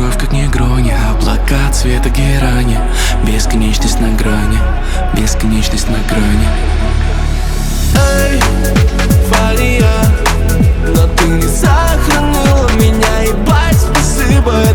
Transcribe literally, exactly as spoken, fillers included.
кровь как негрони, облака цвета герани. Бесконечность на грани, бесконечность на грани. Эй, Фария, но ты не сохранила меня, ебать, спасибо.